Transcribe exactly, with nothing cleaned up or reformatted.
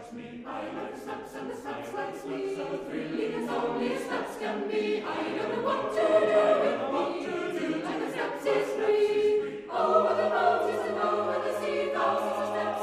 I like the snaps and the snaps likes me. So thrilling as only snaps can be. I don't know what to do with me. Like the snaps is free. Over the mountains and over the sea, thousands of snaps